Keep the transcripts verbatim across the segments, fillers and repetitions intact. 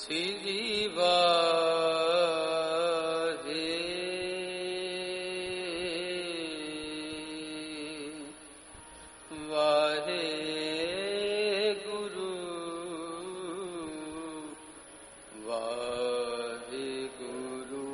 श्री वाहे वाहे गुरु वाहे गुरु।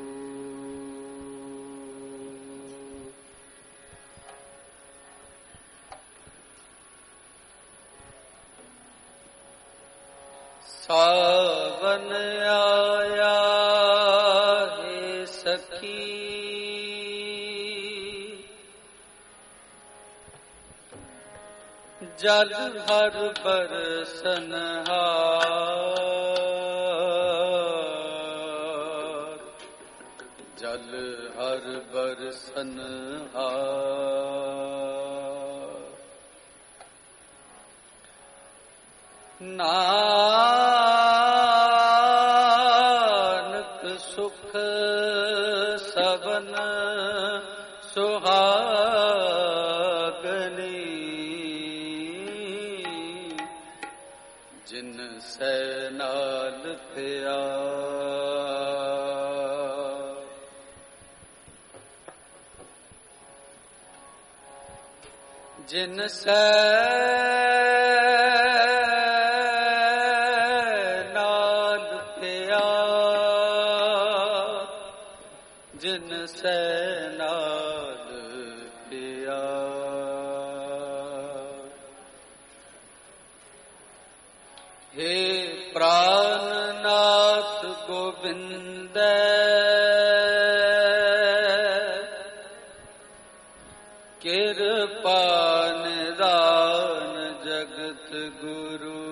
सावन आया है सखी, जल हर बरसन हार, जल हर बरसन हार। नानक सुख सवन सुहागनी, जिन से नाल प्यार। जिन से नाल प्यार, जिन से नाल प्यार। हे प्राणनाथ गोविंद, कृपा निदान जगत गुरु,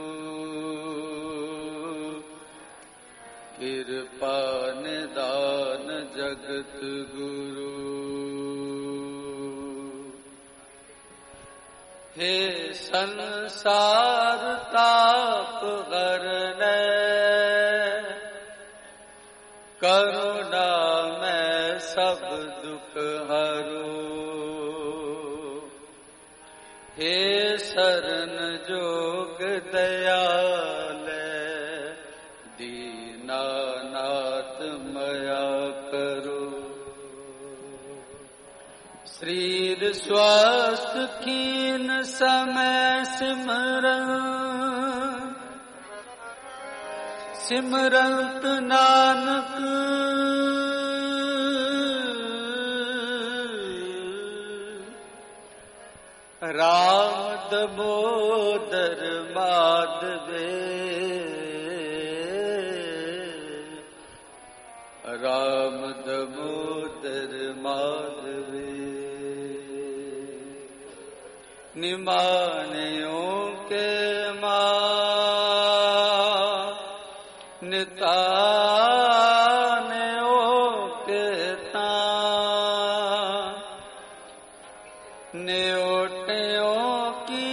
कृपा निदान जगत गुरु। हे संसार ताप हरने, करुणा में सब दुख हरो। हे शरण जोग दयाल, दीनानाथ मया करो। शरीर स्वस्थ कीन समय सिमरन, सिमरंत नानक राम दमोदर माधवे, राम दमोदर माधवे। निमानियों के मां, नितानियों के तां, न्योटियों की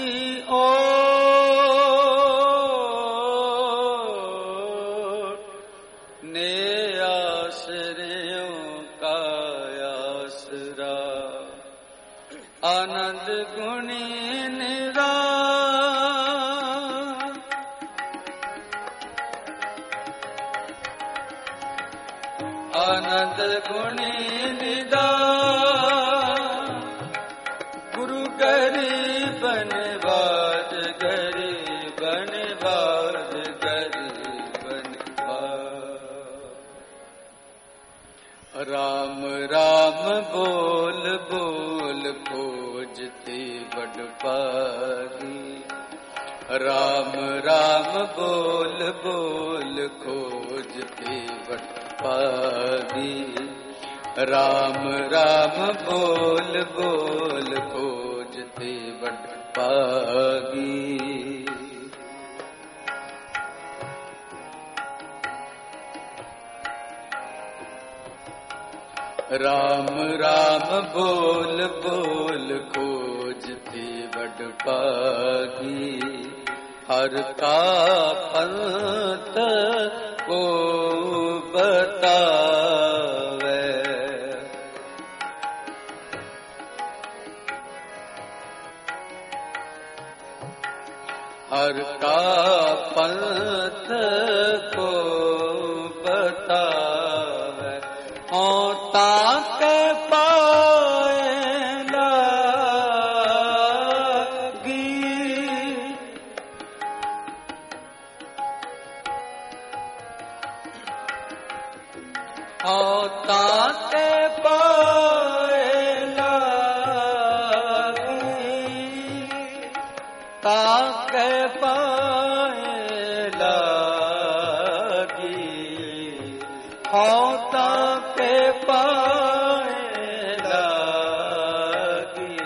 ओट, ने आश्रयों का आसरा। आनंद गुणी निरान, आनंद गुणी निदान। गुरु गरीब नवाज, गरीब नवाज, गरीब नवाज। राम राम बोल बोल खोजती बड़ पागी, राम राम बोल बोल खोजती बड़ पागी। राम राम बोल बोल खोजती बड़ पागी। राम राम बोल बोल खोजती बड़ पागी। हर का पंथ को बतावे, हर का पंथ को और ताके पाए लागी, ताके पाए लागी, और ताके पाए लागी।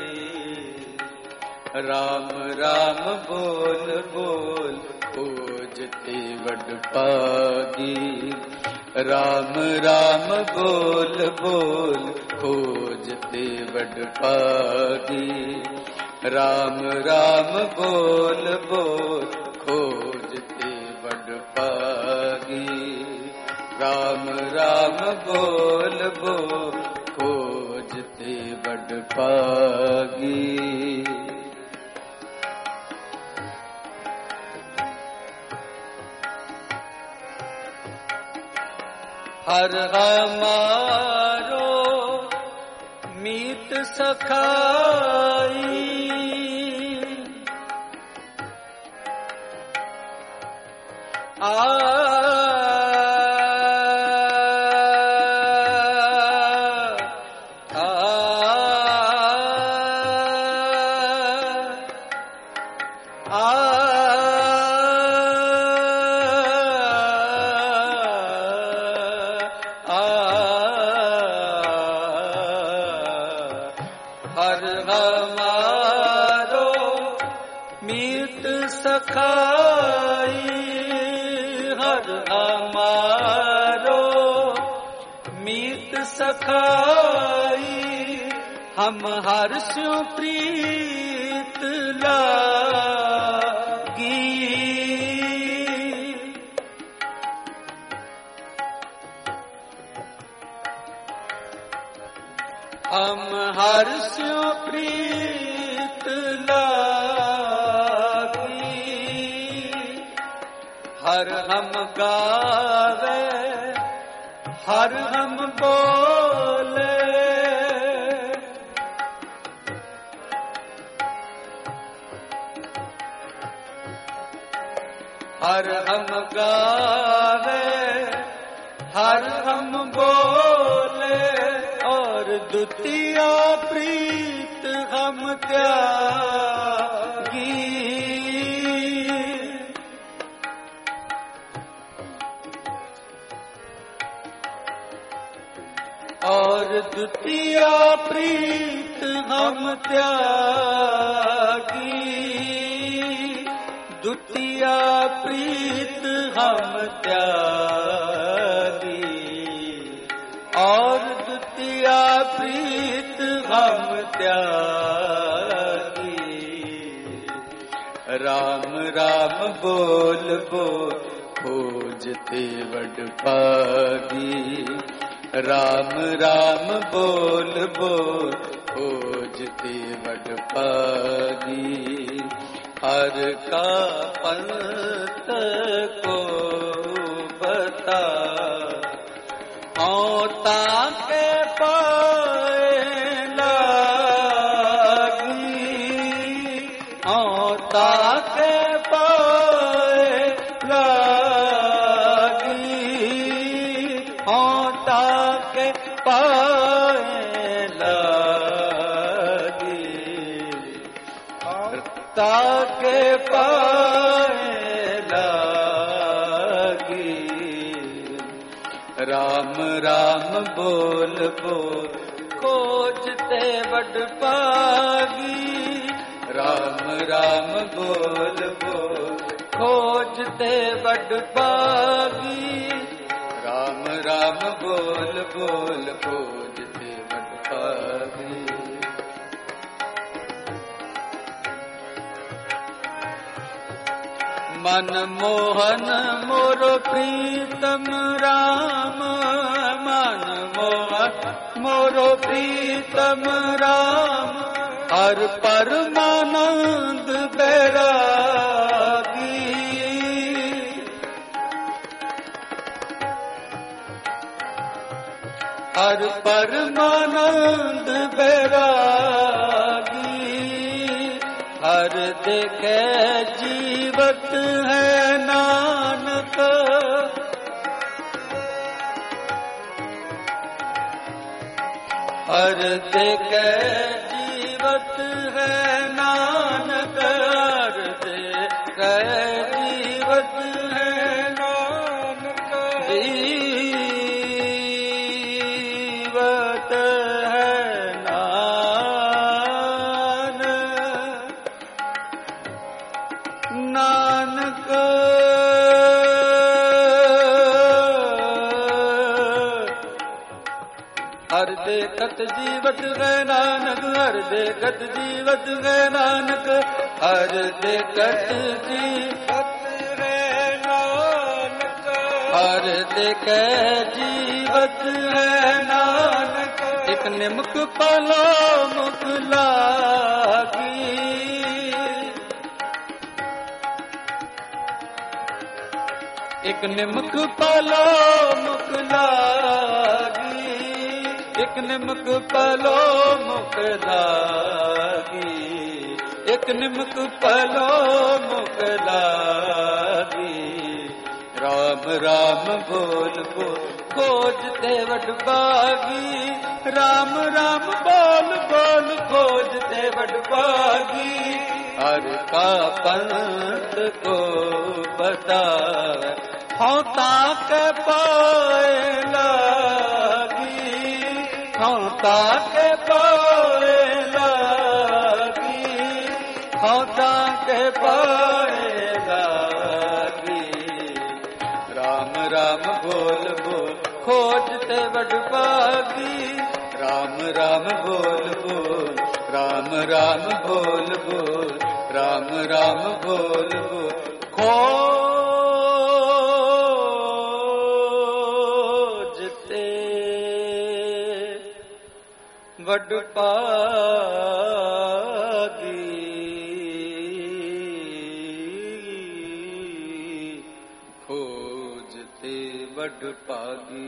राम राम बोल बोल खोजते वड पागी, राम राम बोल बोल खोजते वड पागी, राम राम बोल बोल खोजते वड पागी, राम राम बोल बोल खोजते वड पागी। हर हमारो मीत सखाई, आ हर हमारो मीत सखाई, हर हमारो मीत सखाई, हम हर स्यो प्रीत लागी, हम हर स्यो प्रीत लागी, हर हम गावे हर हम बोले, हर हम गावे हर हम बोले, और द्वितीया प्रीत हम त्यागी, और द्वितीया प्रीत हम त्यागी, द्वितीया प्रीत हम त्यागी, और द्वितीया प्रीत हम त्यागी। राम राम बोल बोल खोजते वड पागी, राम राम बोल बोल खोजते वड पागी, हर का पंथ को बता, और ताके पाए लागी, और ताके पाए लागी, और ताके पाए लागी, ताके पाए लागी। राम राम बोल बोल खोजते वड पागी, राम राम बोल बोल खोजते वड पागी, राम राम बोल बोल खोजते वड पागी। मन मोहन मोरो प्रीतम राम, मन मोहन मोरो प्रीतम राम, हर परमानंद बैरागी, हर परमानंद बैरागी, हर देखे जीवत है नानक, हर देखे जीवत है नानक, हर देखे जीवत है नानक, जीवत है नानक, नानक हर देखत जीवत है नानक, हर देखत जीवत है नानक, हर देखत जीवत है नानक, हर देखे जीवत है नानक, एक निमक पलो मुख लागी, एक निमक पलो मुख लागी, एक निमक पलो मुख लागी, एक निमक पलो मुख लागी, राम राम बोल बोल खोजते वड बागी, राम राम बोल बोल खोजते वड बागी, हर का पंथ को बतावे होता के पाए लागी, होता के पाए लागी, होता के पाए लागी, राम राम बोल बोल खोजते बड़ बागी, राम राम बोल बोल, राम राम बोल बोल, राम राम बोल बोल खोजते वड पागी, खोजते वड पागी।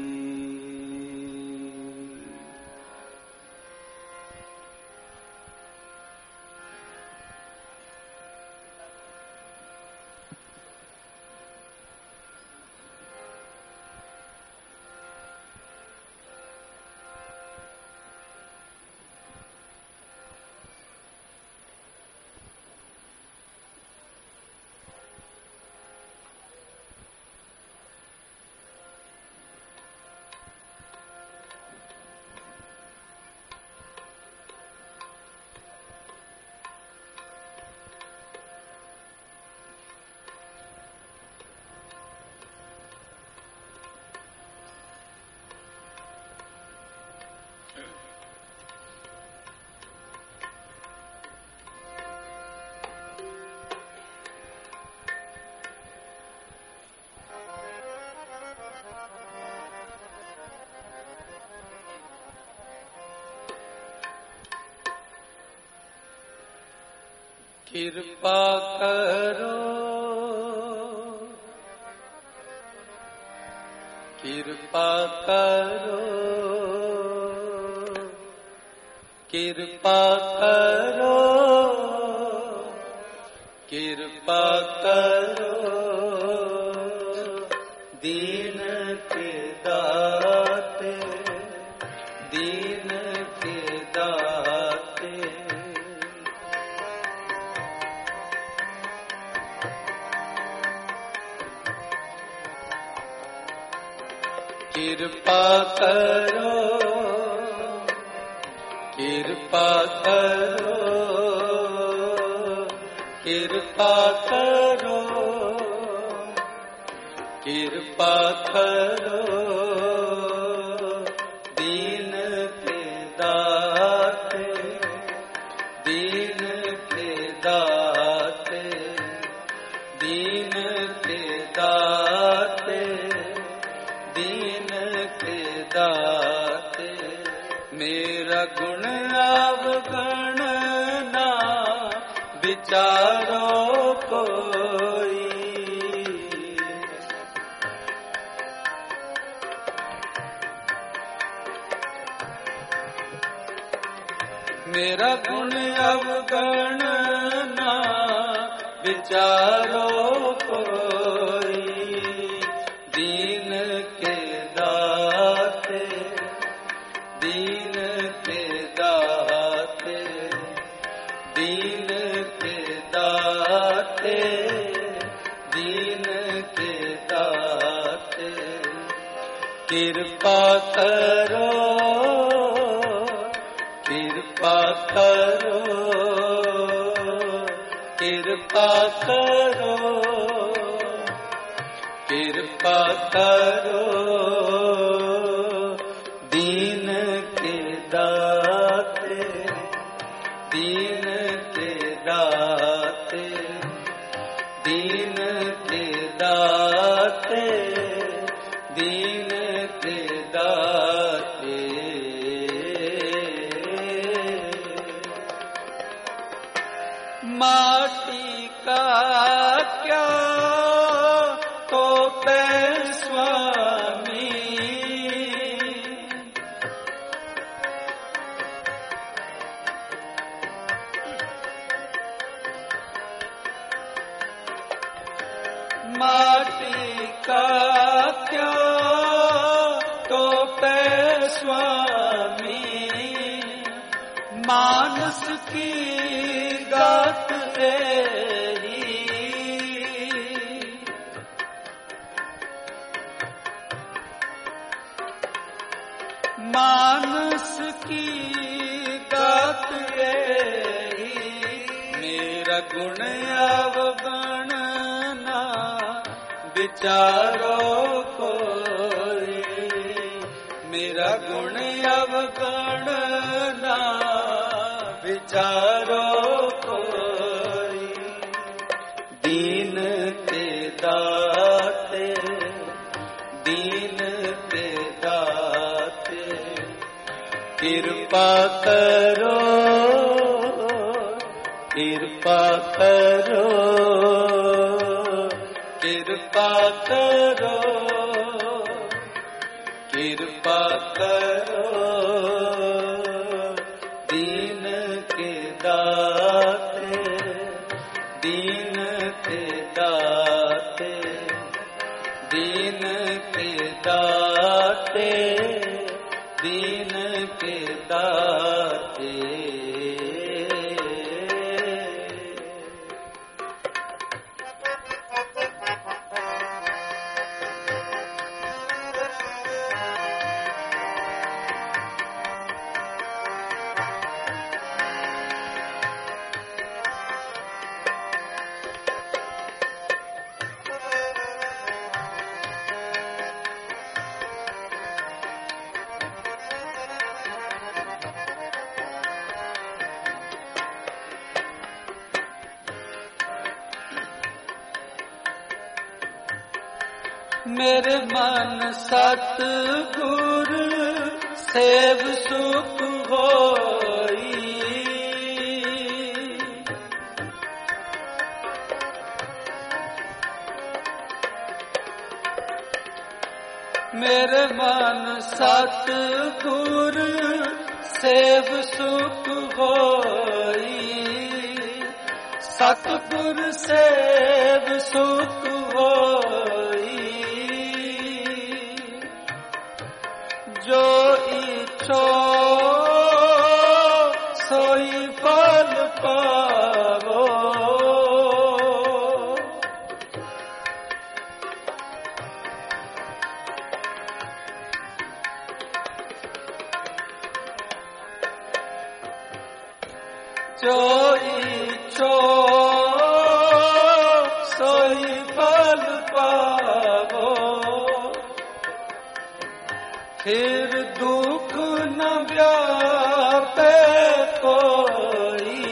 कृपा करो, कृपा करो, कृपा करो, कृपा करो, दीन के दाते, दीन के दाते, कृपा करो, कृपा करो, कृपा करो, कृपा करो, दीन के दाते, दीन के दाते, दीन के दाते, दीन के दाते, मेरा गुण अवगण ना विचारो कोई, मेरा गुण अवगण ना विचारो कोई, दीन के दाते, दीन के दाते। कृपा करो कृपा करो कृपा करो कृपा करो दीन के दाते दीन के दाते दीन के दाते दीन के दाते। माटी का क्या तो पे स्वामी माटी का क्या तो पे स्वामी मानस की गात तेरी मानस की गात तेरी। मेरा गुण अवगण ना विचारो कोई मेरा गुण अवगण ना विचारो कोई। दीन के दाते दीन के दाते कृपा करो कृपा करो कृपा करो कृपा करो दीन के दाते दीन के दाते दीन के दाते दीन के दाते। मेरे मन सतगुर सेव सुख होई मेरे मन सतगुर सेव सुख होई सतगुर सेव सुख होई। जो इच्छो सोई फल पावो जो इच्छो सोई फल पावो। फिर दुख न व्यापे कोई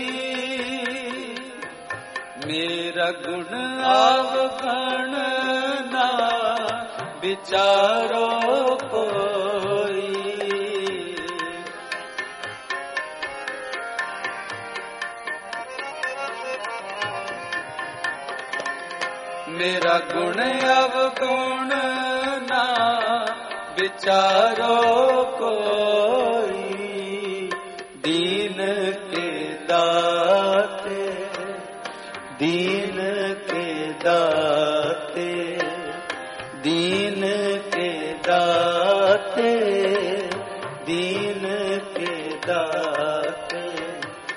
मेरा गुण अवगण ना विचारो कोई। मेरा गुण अवगुण ना विचारो कोई। दीन के दाते दीन के दाते दीन के दाते दीन के दाते।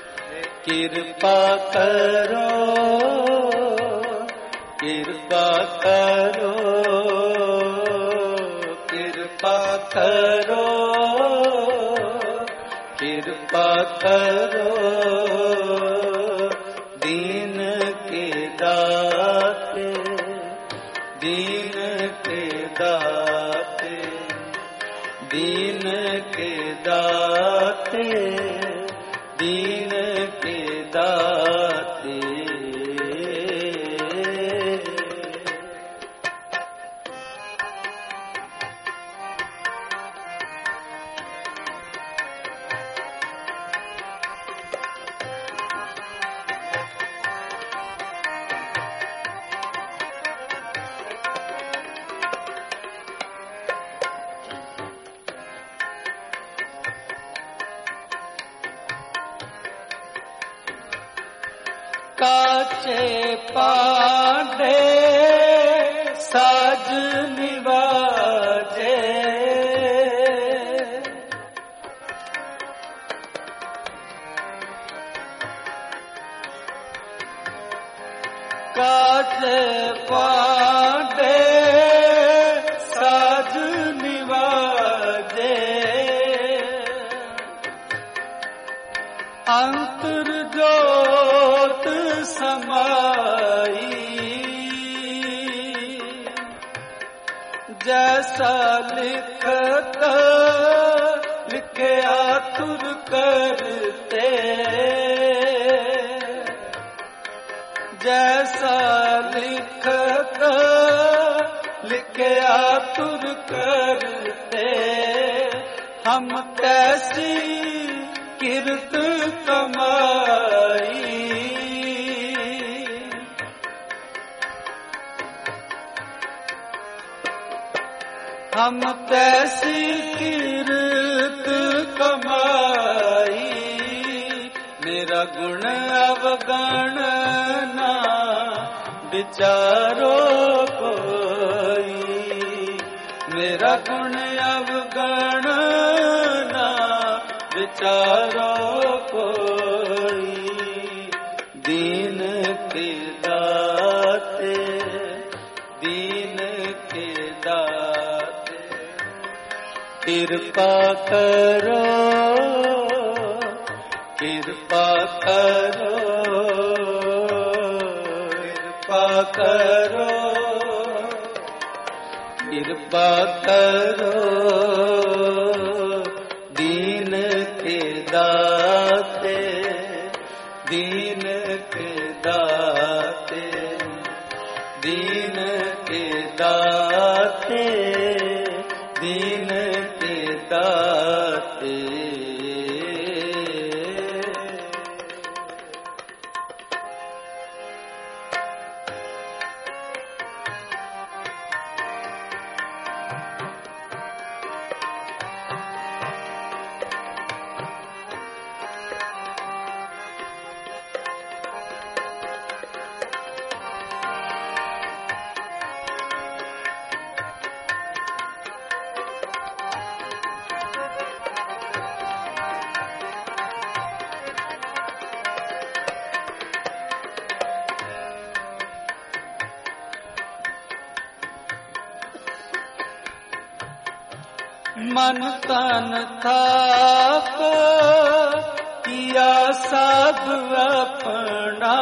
कृपा करो कृपा करो कृपा करो कृपा करो दीन के दाते दीन के दाते दीन के दाते दीन के दाते काचे पांडे साज निवाजे काचे पांडे साज निवाजे अंतर जोत समाई जैसा लिखत लिखे आतुर करते जैसा लिखत लिखे आतुर करते हम कैसी किरत कमाई हम कैसी किरत कमाई मेरा गुण अवगण ना विचारो कोई मेरा गुण अवगण ना विचारो कोई दीन के दाते दीन के दाते कृपा करो कृपा करो कृपा करो कृपा करो दीन के दाते दीन के दाते दीन के दाते दीन के दाते मन तन थाप किया सब अपना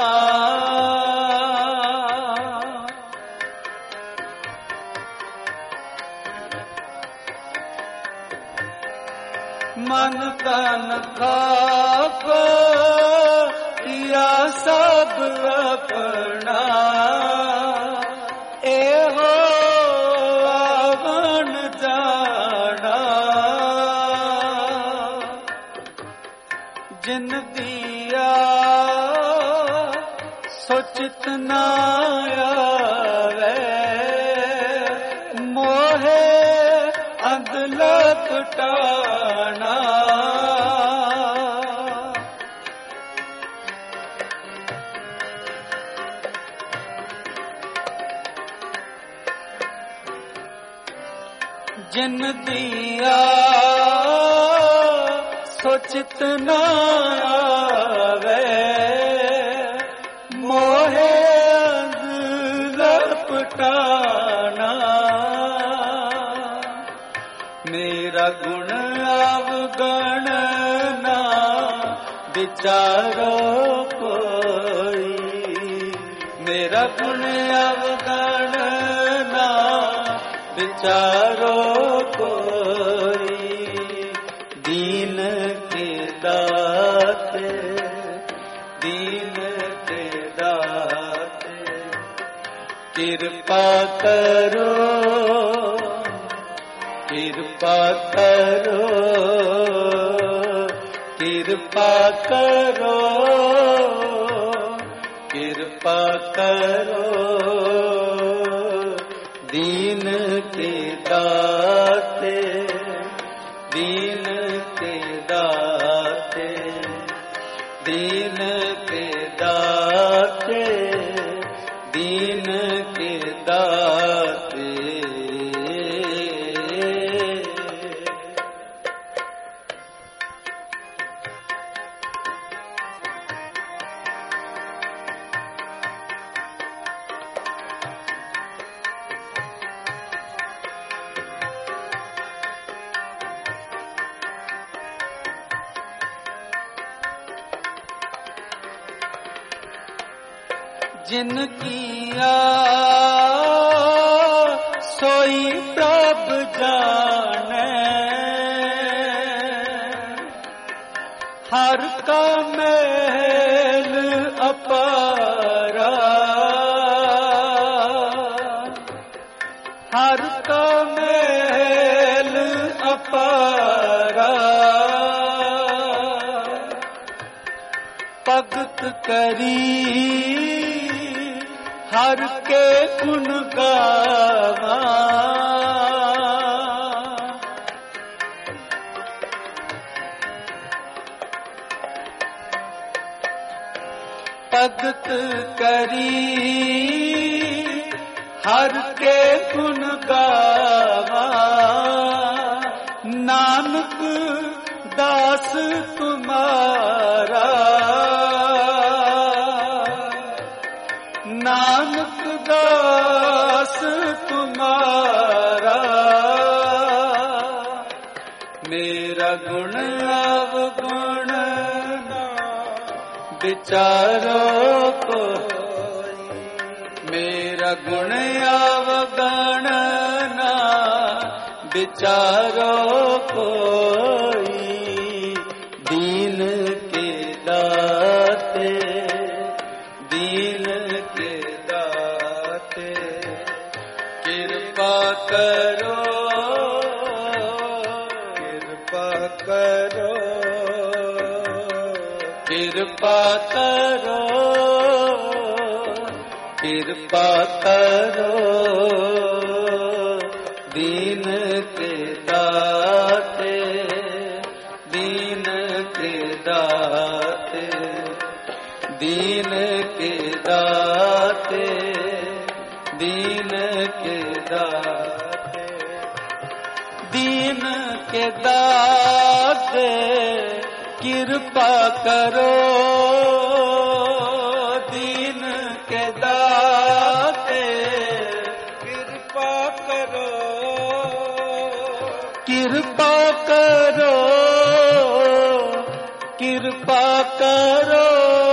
मन तन थाप किया सब अपना एहो जिन दिया सोचित न आवे मोहे अदलत टाना जिन दिया सोचित न आवे मोहे लपटा मेरा गुण अवगण ना विचारो कोई, मेरा गुण अवगण ना विचारो कोई, दीन के दाते दीन के दाते, कृपा करो कृपा करो कृपा करो कृपा करो, दीन के दाते दीन के दाते दीन के दाते दीन के दाते। जिन किया सोई प्रभु जाने, हर का मेल अपारा, हर का मेल अपारा, भगत करी हर के गुण गावा, भगत करी हर के गुण गावा, नानक दास तुम्हारा, नानक दास तुम्हारा, मेरा गुण अवगुण ना विचारो कोई, मेरा गुण अवगुण ना विचारो कोई, दीन के दाते दीन के दाते, कृपा करो कृपा करो कृपा करो कृपा करो, दीन के दाते दीन के दाते दीन के दाते दीन के दाते दीन के दाते, कृपा करो दीन के दाते, कृपा करो कृपा करो कृपा करो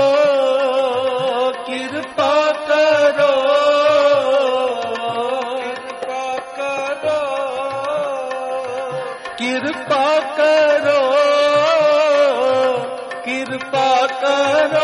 कृपा करो कृपा करो कृपा करो,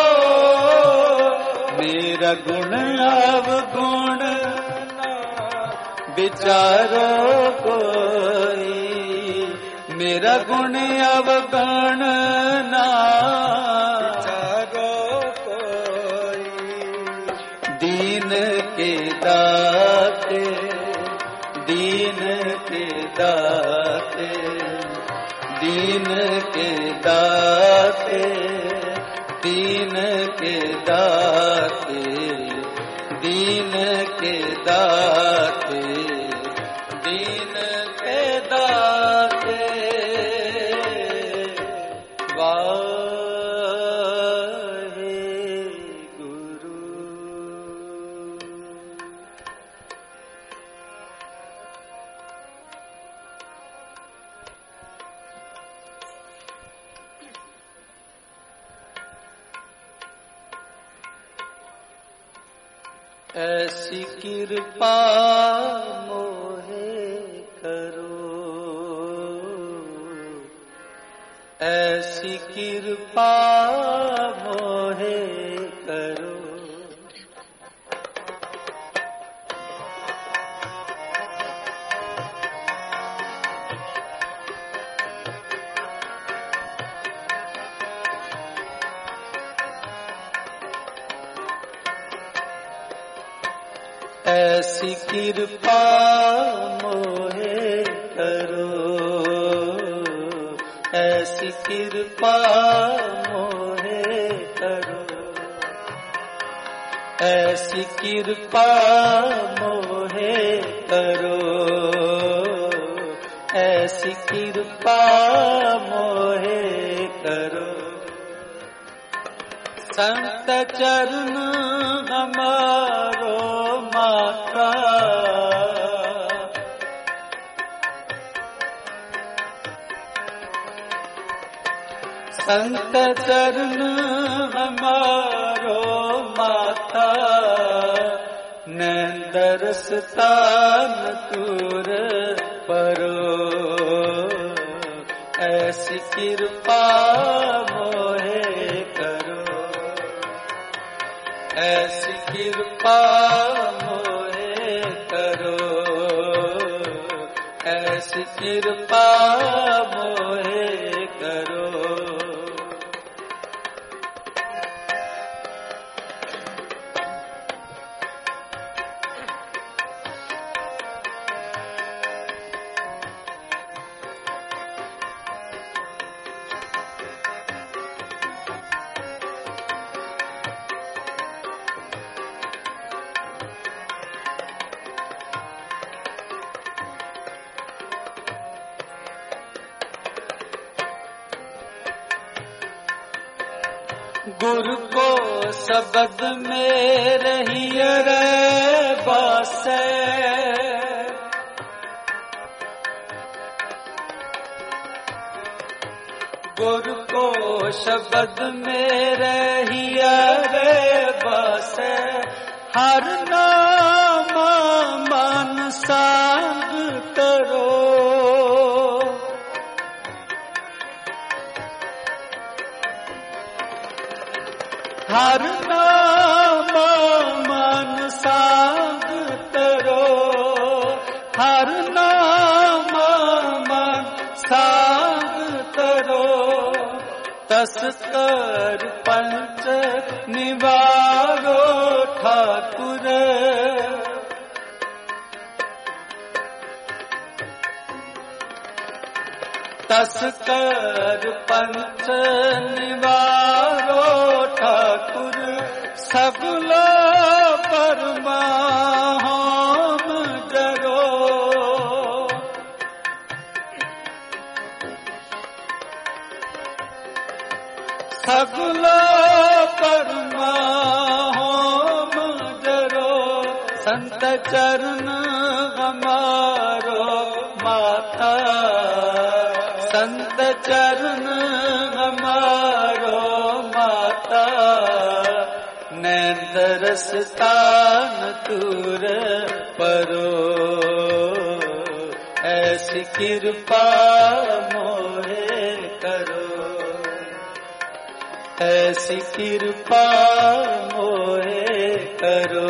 मेरा गुण अवगुण ना विचारो कोई, मेरा गुण अवगुण ना विचारो कोई, दीन के दाते दीन के दाते दीन के दाते दीन के दाते दीन के दाते दीन के दाते, वाहे गुरु। ऐसी कृपा मोहे करो, ऐसी कृपा मोहे करो। ऐसी कृपा मोहे करो, ऐसी कृपा मोहे करो, ऐसी कृपा मोहे करो, ऐसी कृपा मोहे करो। संत चरण हमारो माता, संत चरण हमारो माता, नैन स्थान दूर परो, ऐसी कृपा मोहे करो, ऐसी कृपा मोहे करो, ऐसी कृपा मोहे करो। गुरु को शब्द में रहिए रे बासे, गुरु को शब्द में रहिए रे बासे, हर नाम मन सांग करो, हर नाम मन सांग करो, हर नाम मन सांग करो, तस कर पंच निवारो ठाकुर, तस कर पंच निवारो ठाकुर, सगुलो परमा होम जरो, सगुलो परमा होम जरो। संत चरण हमारो माता, संत चरण हमारो माता, नैन स्थान दूर परो, ऐसी कृपा मोहे करो, ऐसी कृपा मोहे करो,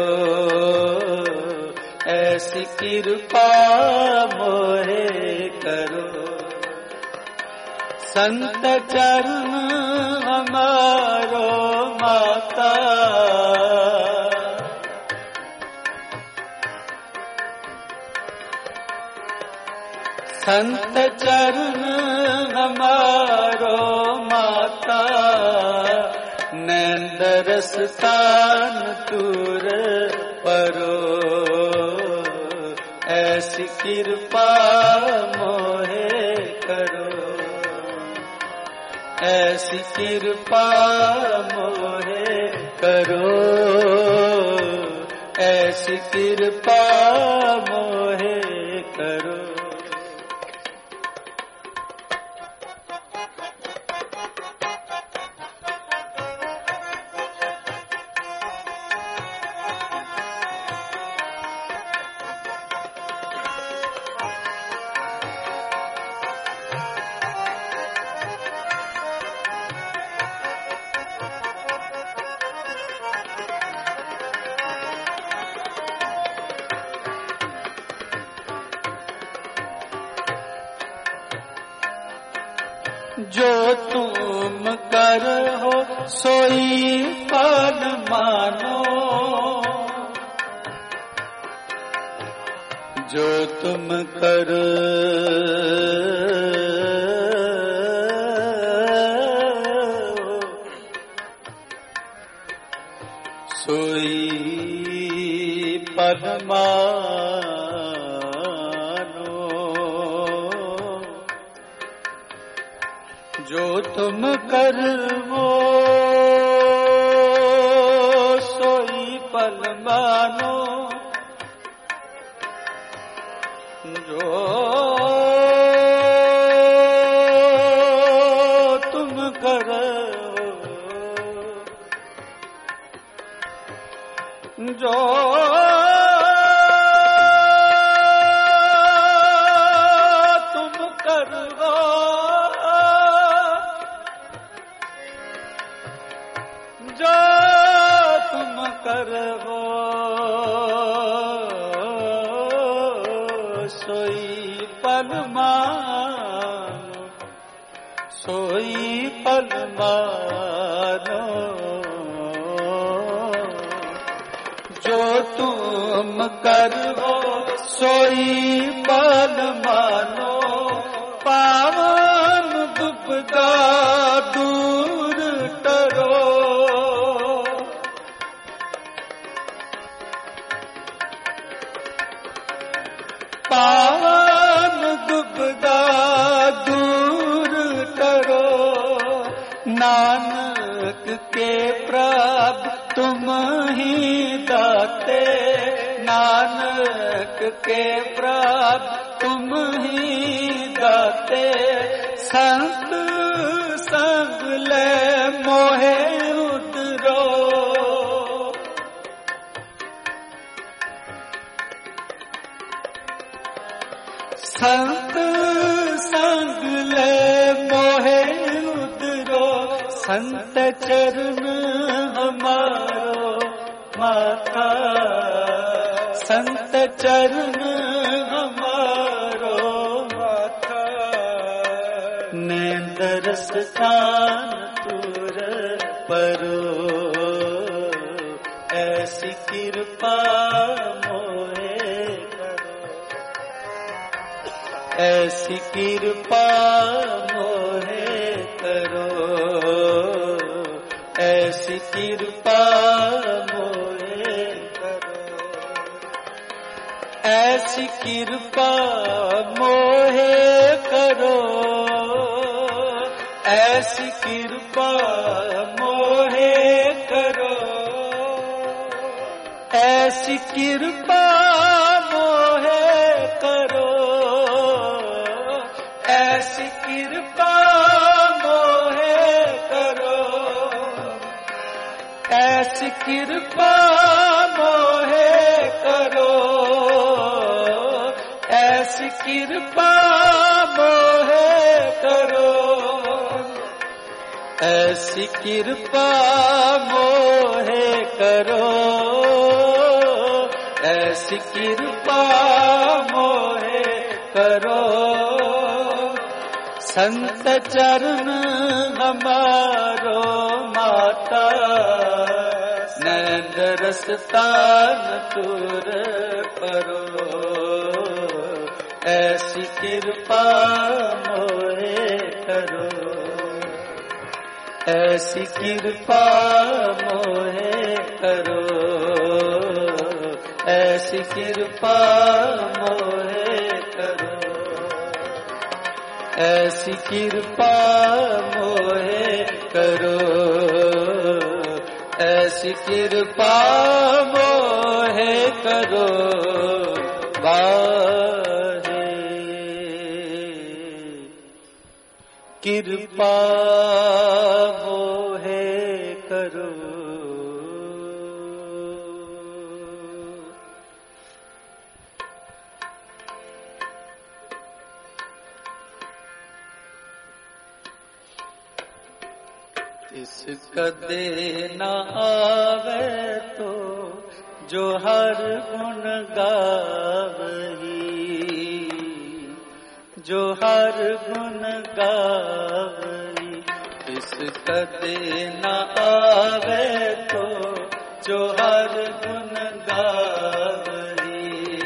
ऐसी कृपा मोहे करो। संत चरण हमारो माता, संत चरण हमारो माता, नैन स्थान दूर परो, ऐसी कृपा मोहे करो, ऐसी कृपा मोहे करो, ऐसी कृपा मोहे करो। जो तुम करो सोई फल मानो, जो तुम करो सोई फल मानो, जो तुम करो सोई फल मानो, जो तुम करो जो तुम करो जो तुम करो सोई फल मानो, सोई फल मानो, जो तुम करो सोई फल मानो, पावन दुपदा दूर करो, पावन दुपदा दूर करो, नानक के प्रभु तुम ही दाते, नानक के प्रभु तुम ही दाते, संत संग ले मोहे उतरो, संत संग ले मोहे उतरो, संत चरण हमारो माथा, संत चरण हमारो माथा, नेंदर स्थान तुर परो, ऐसी कृपा मोहे करो, ऐसी कृपा मोहे करो, ऐसी कृपा मोहे करो, ऐसी कृपा मोहे करो, ऐसी कृपा मोहे करो, ऐसी कृपा मोहे करो, ऐसी कृपा मोहे करो, ऐसी कृपा मोहे करो, ऐसी कृपा मोहे करो, ऐसी कृपा मोहे करो, ऐसी कृपा मोहे करो, संत चरण हमारो माता, नैन रसतान तुर परो, ऐसी कृपा मोहे करो, ऐसी कृपा मोहे करो, ऐसी कृपा मोहे करो, ऐसी कृपा मोहे करो, ऐसी कृपा मोहे करो, बाहे कृपा मोहे करो, इसका देना आवे तो जो हर गुण गावही, जो हर गुण गावई, इस कदे न आवे तो जो हर गुण गावई,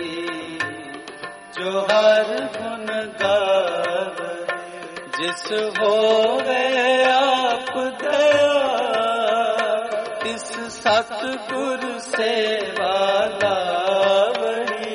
जो हर गुण गावई। जिस होवे आप दया, तिस सतगुर सेवा लावई।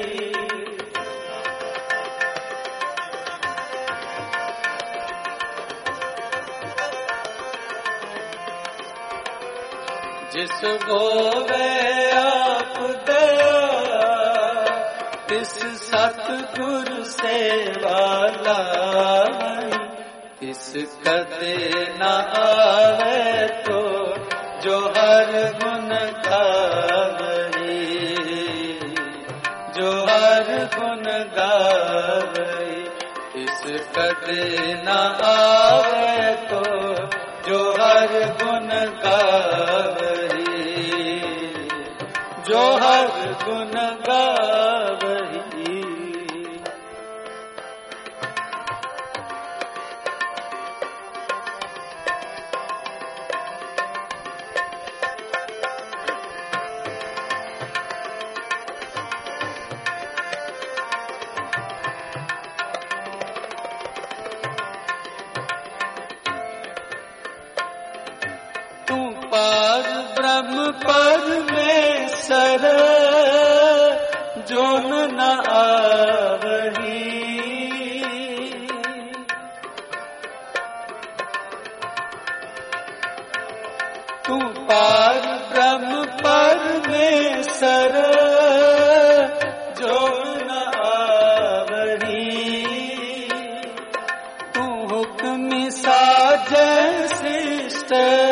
जिस होवे आप दया, तिस सतगुर सेवा लावई। तिस कदे न आवे तो जो हर गुण गावई, जो हर गुण गावई। तिस कदे न आवे तो जो हर गुण गावई, जो हर गुण गावई। तू पार ब्रह्म परमेश्वर, जोन न आवही। तू पार ब्रह्म परमेश्वर, जोन न आवही। तू हुक्म साजन सृष्ट,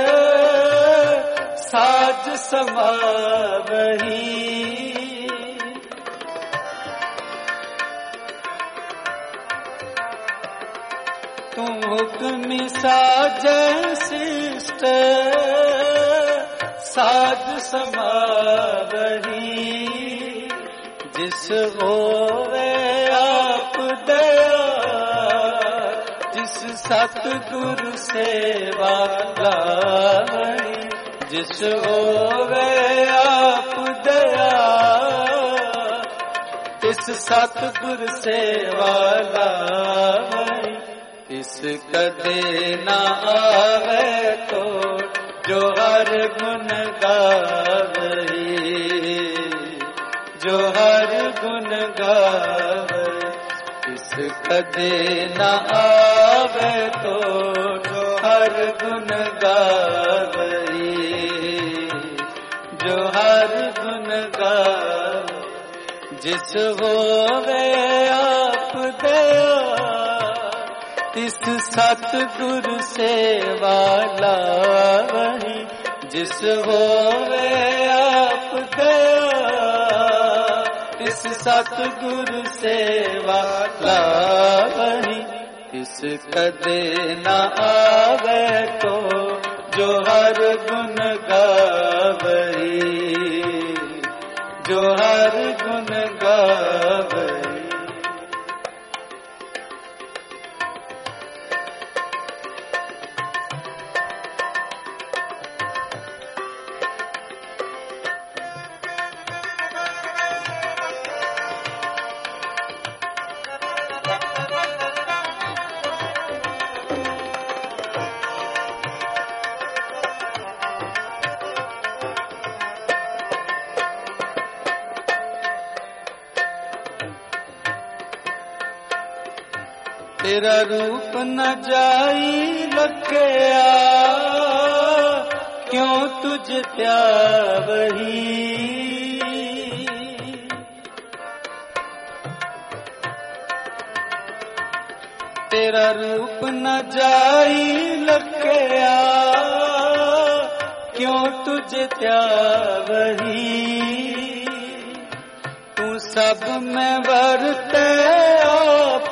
साज समावही। तू हुक्म साजन सृष्ट, साज समावही। जिस होवे आप दया, जिस सतगुर सेवा लावई। जिस होवे आप दया, तिस सतगुर सेवा लावई। तिस कदे न आवे तो जो हर गुण गावई, जो हर गुण गावई। तिस कदे न आवे तो जो हर गुण गावई, जो हर गुण गावई। जिस होवे आप दया, तिस सतगुर सेवा लावही। जिस होवे आप दया, तिस सतगुर सेवा लावही। तिस कदे न आवे तो जो हर गुण गावई, जो हर गुण गावई। तेरा रूप न जाई लखया, क्यों तुझ त्यावही। तेरा रूप न जाई लखया, क्यों तुझ त्यावही। तू सब में वरते आप,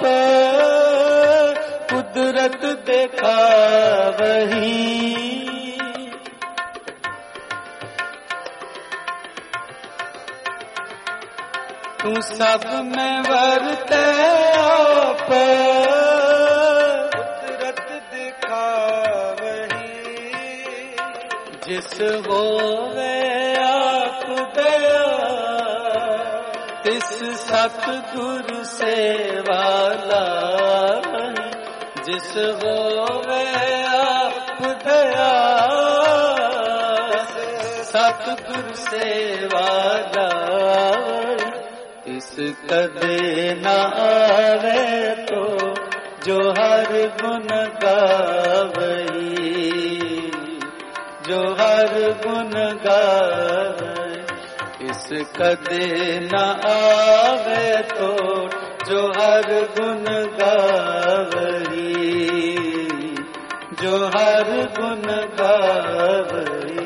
कुदरत देखा वही। तू सब में वरते आप, होवे आप दया तिस सतगुर सेवाला जिस होवे आप दया सतगुर सेवाला तिस कदे न आवे तो जो हर गुण गावई जो हर गुण गावई इस कदे न आवे तो जो हर गुण गावई जो हर गुण गावई।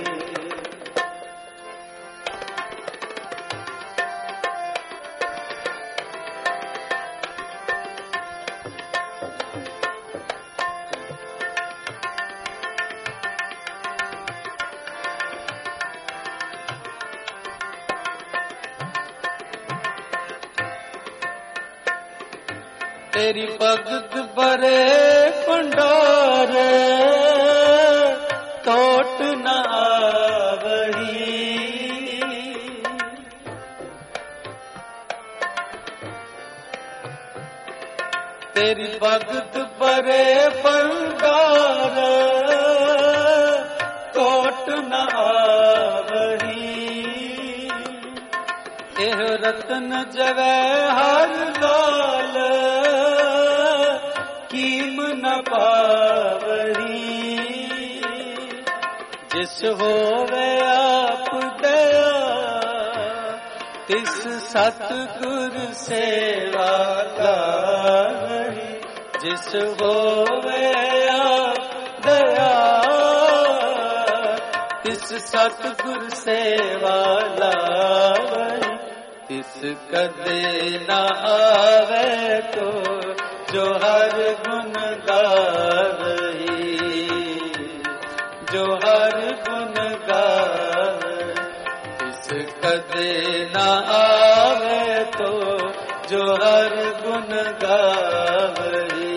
तेरी भगत बरे भंडार टोट न आवही तेरी भगत बरे भंडार टोट न आवही एह रतन जवै हर लाल कीम न पावही जिस होवे आप दया तिस सतगुर सेवाला जिस होवे आप दया तिस सतगुर सेवाला तिस कदे न आवे तो जो हर गुण गावई जो हर गुण गावई तिस कदे न आवे तो जो हर गुण गावई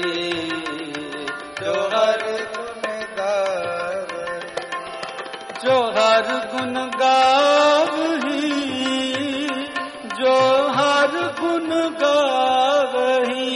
जो हर गुण गावई जो हर गुण गावही जो हर गुण गावही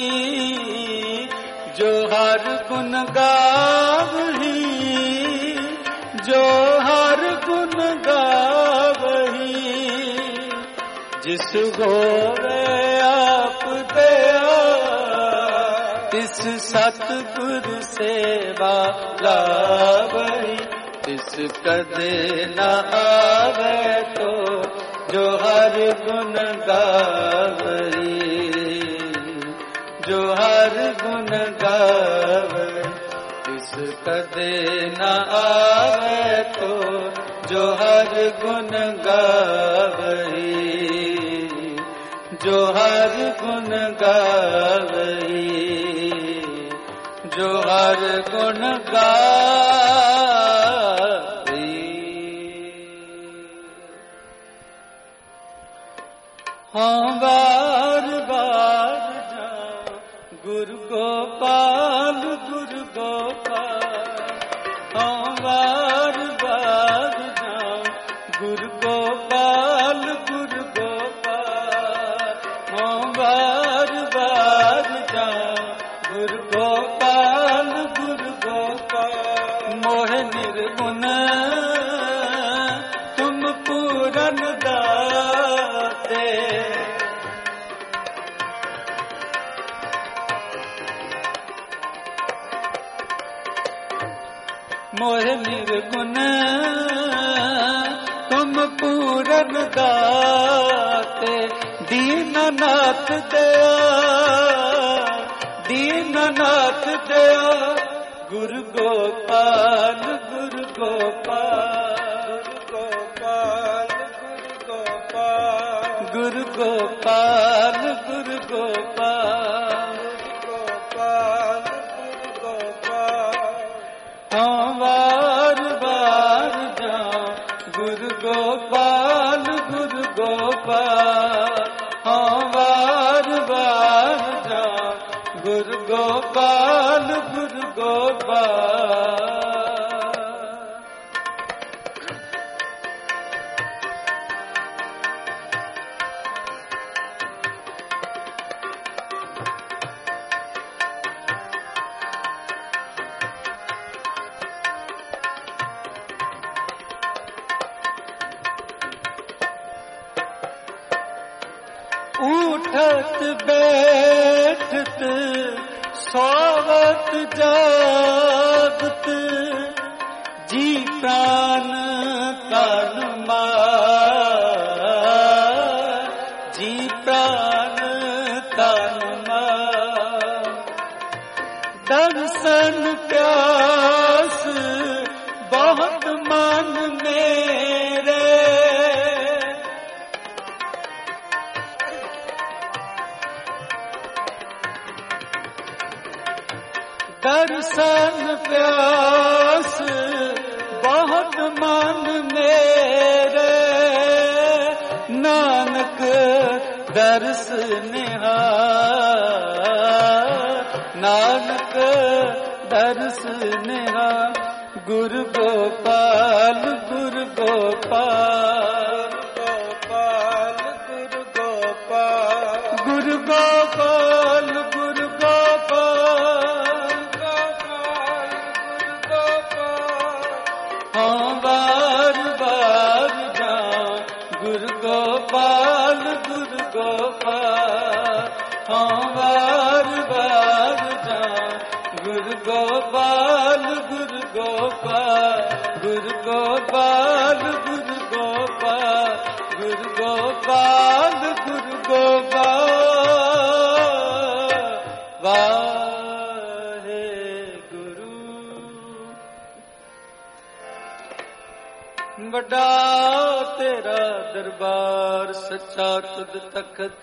जो हर गुण गावही जो हर गुण गावही जिस होवे आप दया तिस सतगुर सेवा लावही तिस कदे न आवे तो जो हर गुण गावई जो हर गुण गावई तिस कदे न आवे तो जो हर गुण गावई जो हर गुण गावई जो हर गुण गावई। हाँ बार बार जाओ गुरु गोपाल गुरु गोपाल हाँ बार बार जाओ गुरु गोपाल गुरु गोपाल हाँ बार बार जाओ गुरु गोपाल गुरु गोपाल मोह निर्गुण तुम पूरन दाते मोह निर्गुण तुम पूरन दाते दीननाथ दया दीननाथ दया गुरु गोपाल गुरु गोपाल गुरु गोपाल गुरु गोपाल गोपाल गुरु गोपाल हाँ बार बार जाओ गुरु गोपाल गुरु गोपाल हाँ बार बार जाओ गुरु गोपाल गुरु गोपाल। उठत बैठत सोवत जागत जी प्राण तन मान जी प्राण तन मान दर्शन प्यास बहुत मन मेरे दर्शन प्यास बहुत मन मेरे नानक दर्श निहार नानक दर्श निहार गुरु गोपाल गुरु गोपाल गोपाल गुरु गोपाल गुरु गोपाल गुरु गोपाल गोपाल गुरु गोपाल हाँ बार बार जाऊं गुरु गोपाल गुरु गोपाल हाँ बार बार जाऊं गुरु गोपाल गुरु गोपाल गुरु गोपाल गुरु गोपाल गुरु गोपाल गुरु गोपाल वाहे गुरु बड़ा तेरा दरबार सच्चा तुद तखत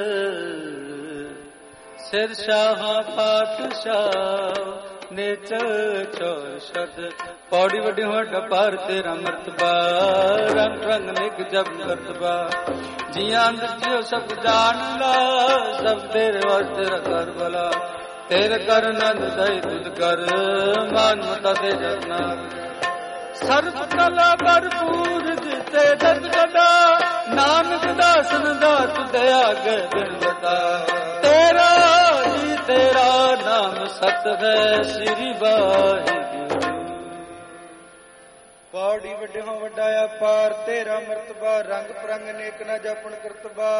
सिर शाह पातशाह नेच चौर शद पौड़ी वड्डी वड्डा पार तेरा मर्तबा रंग रंग निग जब करतबा जिया अंदर जियो सब जान ला सब तेरे वास तेरा कर भला तेरे कर नंद दई तुद कर मान मता दे जगना सर्व कला भरपूर जिते दर्द गदा नानक दासन दास दया गए दिन बता तेरा जी तेरा नाम सत है श्री वाहिगुरु पौड़ी वड्डे हों वड्डाया पार तेरा मर्तबा रंग परंग नेक न जपन करतबा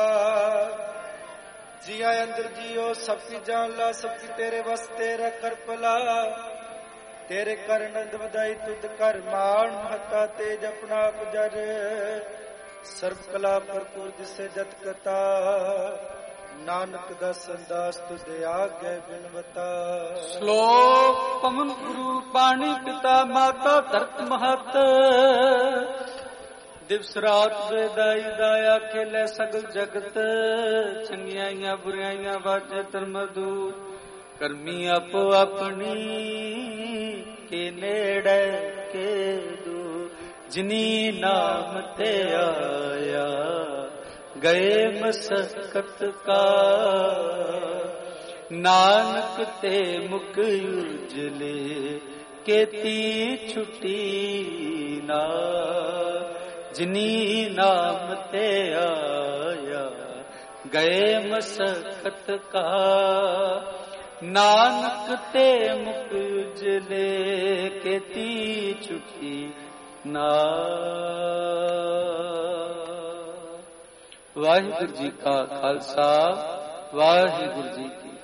जिया अंदर जियो सबकी जान ला सबकी तेरे वस तेरा कर पला तेरे कर नंद वधाई तुद कर मान महता तेज अपना पुजर सर्व कला भरपूर जिसे जत कता नानक दासन दास तुझे आगे बिनवता श्लोक पवन गुरु पाणी पिता माता धरत महत दिवस रात बेदाई दाया खेले सगल जगत चंगियाइयां बुराइयां बाजे तरमदू करमी आपो अपनी के नेड़े के दू जिनी नाम ते आया गए मसकत का नानक ते मुख उजले केती छुटी ना जिनी नाम ते आया गए मसकत का नानक ते मुख उजले केती छुटी ना। वाहिगुरु जी का खालसा वाहिगुरु जी की